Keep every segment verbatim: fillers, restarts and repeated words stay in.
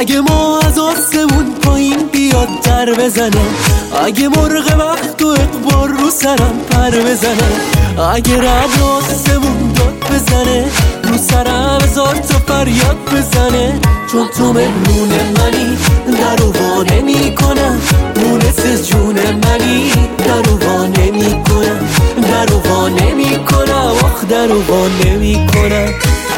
اگه ما از آسمون پایین بیاد در بزنه، اگه مرغ وقت و اقبار رو سرم پر بزنه، اگه رد آسمون داد بزنه رو سرم هزار تا فریاد بزنه، چون تو مهمون منی درو وا نمی کنم، مونس جون منی درو وا نمی کنم، درو وا نمی کنم، آخ درو وا نمی کنم.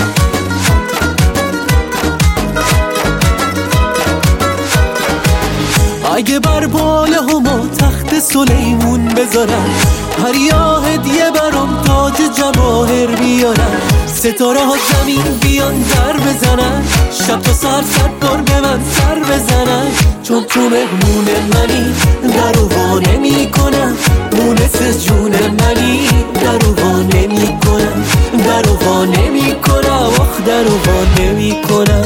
اگه بر باله هما تخت سلیمون بذارم، هریا هدیه برام تاج جواهر بیارم، ستاره ها زمین بیان در بزنن، شب تا سر صد بار به من سر بزنن، چون تو مهمون منی درو وا نمی کنم، مونس جون منی درو وا نمی کنم، درو وا نمی کنم، آخ درو وا نمی کنم.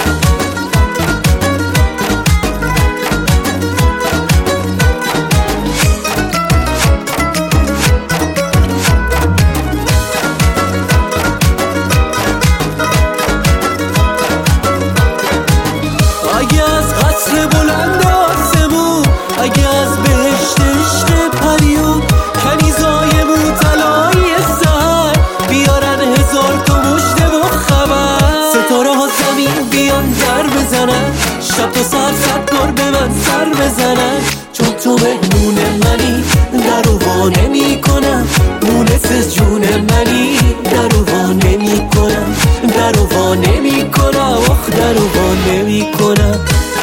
اگه از قصر بلند آسمون، اگه از بهشت عشق پریون، کنیزای موطلای سحر بیارن هزار تا مژده و خبر، ستاره ها زمین بیان در بزنن، شب تا سر صد بار به من سر بزنن، چون تو مهمون منی درو وا نمی کنم، مونس جون منی درو وا نمی کنم، درو وا نمی کنم، آخ درو وا نمی کنم.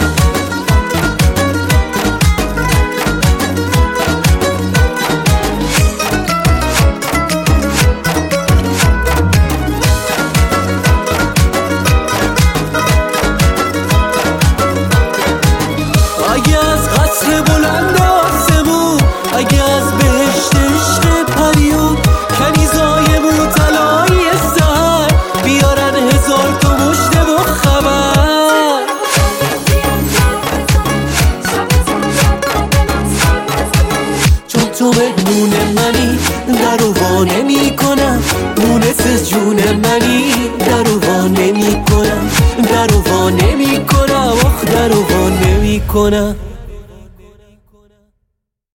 اگه از قصر بلند آسمون، اگه از بهشت عشق پریون، کنیزای موطلای سحر بیارن هزار تا مژده و خبر، چون تو مهمون منی درو وا نمی کنم، مونس جون منی درو وا نمی کنم، درو وا نمی کنم، آخ درو وا نمی کنم.